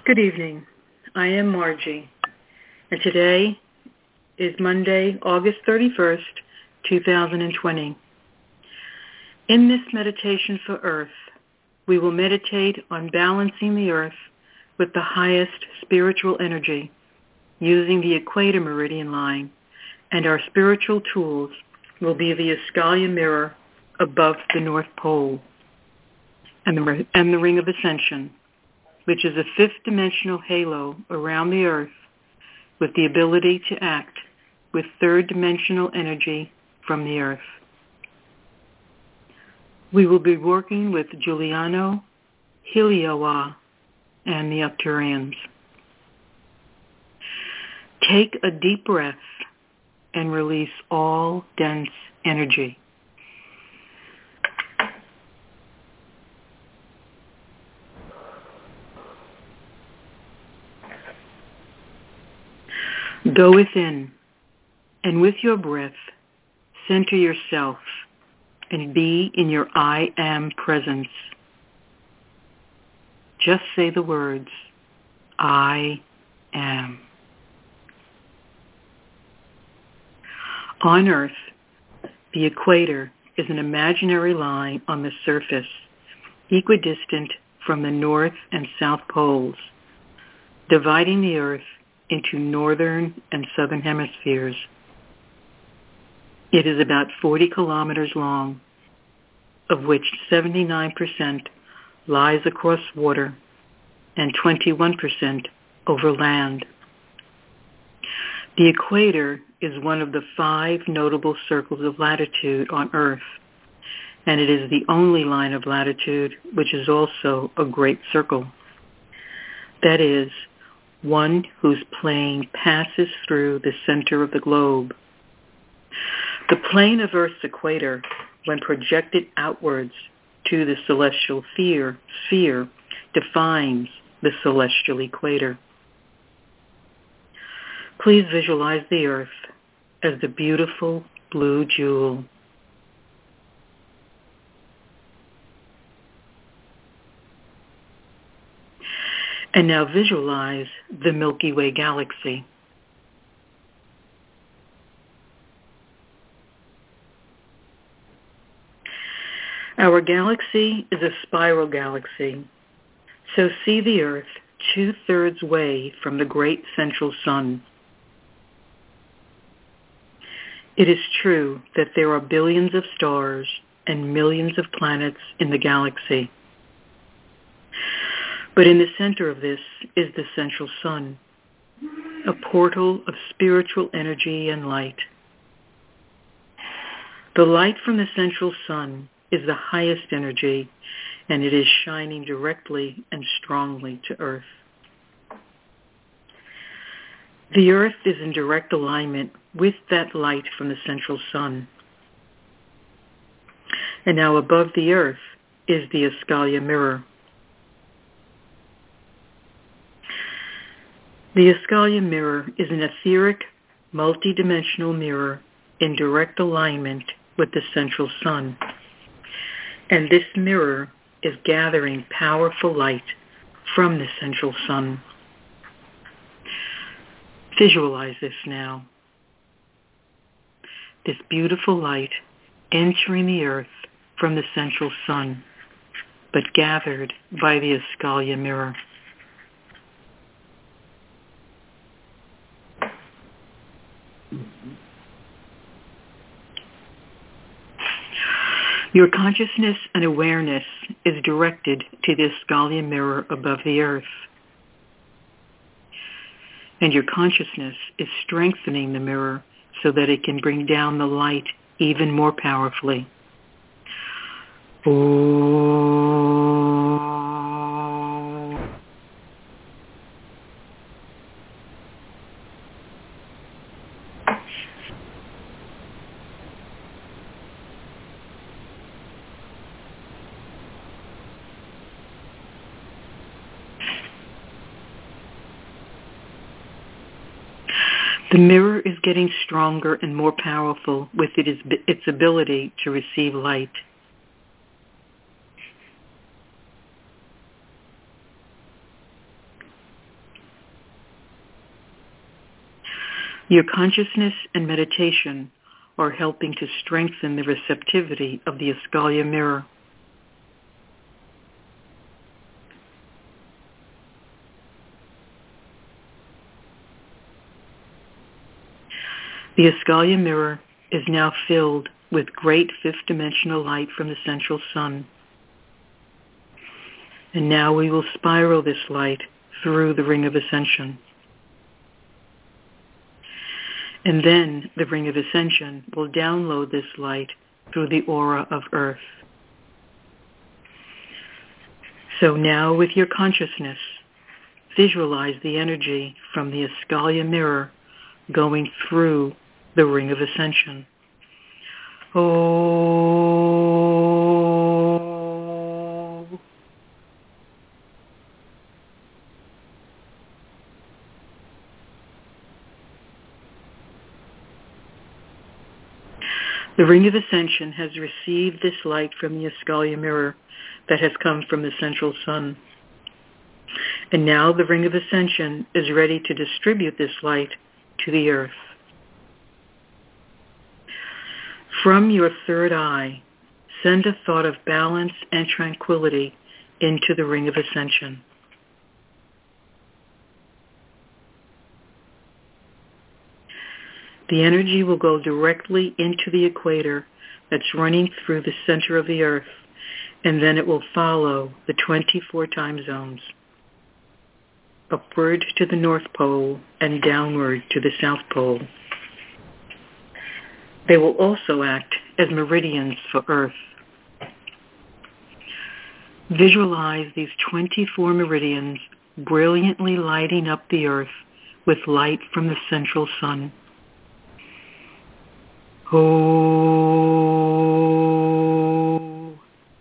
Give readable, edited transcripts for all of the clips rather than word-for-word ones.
Good evening. I am Margie, and today is Monday, August 31st, 2020. In this meditation for Earth, we will meditate on balancing the Earth with the highest spiritual energy using the equator meridian line, and our spiritual tools will be the Escalier mirror above the North Pole and the Ring of Ascension, which is a fifth-dimensional halo around the Earth with the ability to act with third-dimensional energy from the Earth. We will be working with Giuliano, Heliawa, and the Arcturians. Take a deep breath and release all dense energy. Go within, and with your breath, center yourself and be in your I am presence. Just say the words, I am. On Earth, the equator is an imaginary line on the surface, equidistant from the north and south poles, dividing the Earth into northern and southern hemispheres. It is about 40 kilometers long, of which 79% lies across water and 21% over land. The equator is one of the 5 notable circles of latitude on Earth, and it is the only line of latitude which is also a great circle. That is, one whose plane passes through the center of the globe. The plane of Earth's equator, when projected outwards to the celestial sphere, defines the celestial equator. Please visualize the Earth as the beautiful blue jewel. And now visualize the Milky Way galaxy. Our galaxy is a spiral galaxy, so see the Earth 2/3 way from the great central sun. It is true that there are billions of stars and millions of planets in the galaxy. But in the center of this is the central sun, a portal of spiritual energy and light. The light from the central sun is the highest energy, and it is shining directly and strongly to Earth. The Earth is in direct alignment with that light from the central sun. And now above the Earth is the Escalier mirror. The Escalier mirror is an etheric, multidimensional mirror in direct alignment with the central sun. And this mirror is gathering powerful light from the central sun. Visualize this now. This beautiful light entering the Earth from the central sun, but gathered by the Escalier mirror. Your consciousness and awareness is directed to the Escalier mirror above the Earth. And your consciousness is strengthening the mirror so that it can bring down the light even more powerfully. The mirror is getting stronger and more powerful with its ability to receive light. Your consciousness and meditation are helping to strengthen the receptivity of the Ascalia mirror. The Ascalia mirror is now filled with great fifth-dimensional light from the central sun. And now we will spiral this light through the Ring of Ascension. And then the Ring of Ascension will download this light through the aura of Earth. So now with your consciousness, visualize the energy from the Ascalia mirror going through the Ring of Ascension. Oh. The Ring of Ascension has received this light from the Ascalia mirror that has come from the central sun. And now the Ring of Ascension is ready to distribute this light to the earth. From your third eye, send a thought of balance and tranquility into the Ring of Ascension. The energy will go directly into the equator that's running through the center of the earth, and then it will follow the 24 time zones, upward to the North Pole and downward to the South Pole. They will also act as meridians for Earth. Visualize these 24 meridians brilliantly lighting up the Earth with light from the central sun. Oh.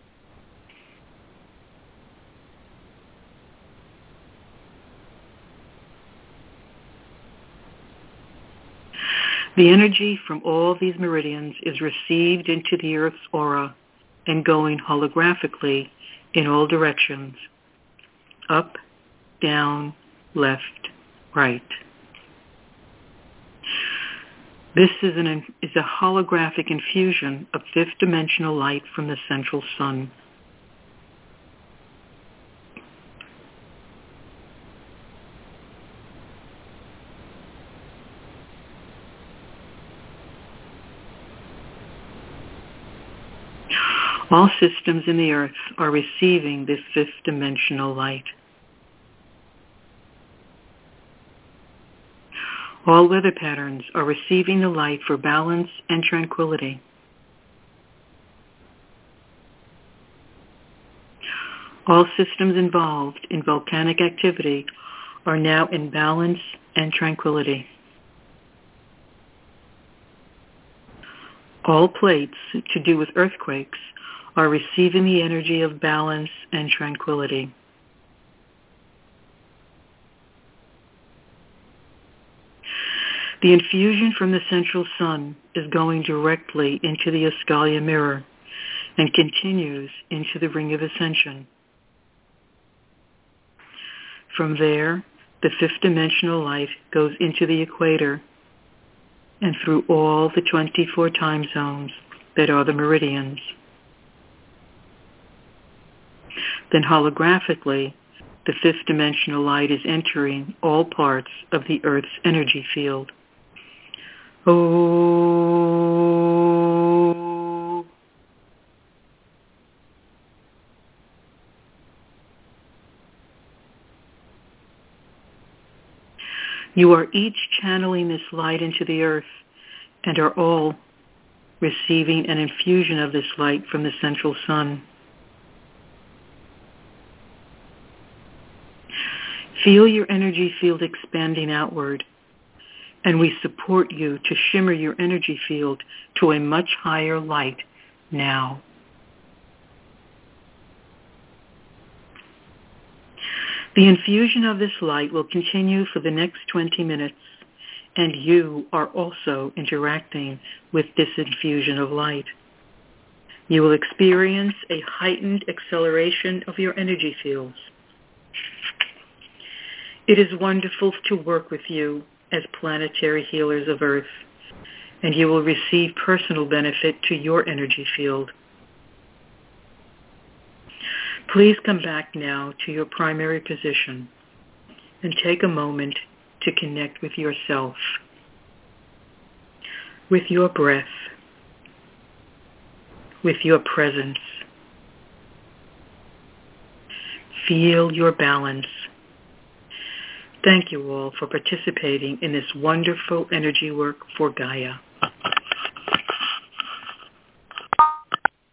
The energy from all these meridians is received into the Earth's aura and going holographically in all directions, up, down, left, right. This is a holographic infusion of fifth-dimensional light from the central sun. All systems in the earth are receiving this fifth-dimensional light. All weather patterns are receiving the light for balance and tranquility. All systems involved in volcanic activity are now in balance and tranquility. All plates to do with earthquakes are receiving the energy of balance and tranquility. The infusion from the central sun is going directly into the Ascalia mirror and continues into the Ring of Ascension. From there, the fifth-dimensional light goes into the equator and through all the 24 time zones that are the meridians. Then holographically, the fifth-dimensional light is entering all parts of the Earth's energy field. Oh. You are each channeling this light into the earth and are all receiving an infusion of this light from the central sun. Feel your energy field expanding outward, and we support you to shimmer your energy field to a much higher light now. The infusion of this light will continue for the next 20 minutes, and you are also interacting with this infusion of light. You will experience a heightened acceleration of your energy fields. It is wonderful to work with you as planetary healers of Earth, and you will receive personal benefit to your energy field. Please come back now to your primary position and take a moment to connect with yourself, with your breath, with your presence. Feel your balance. Thank you all for participating in this wonderful energy work for Gaia.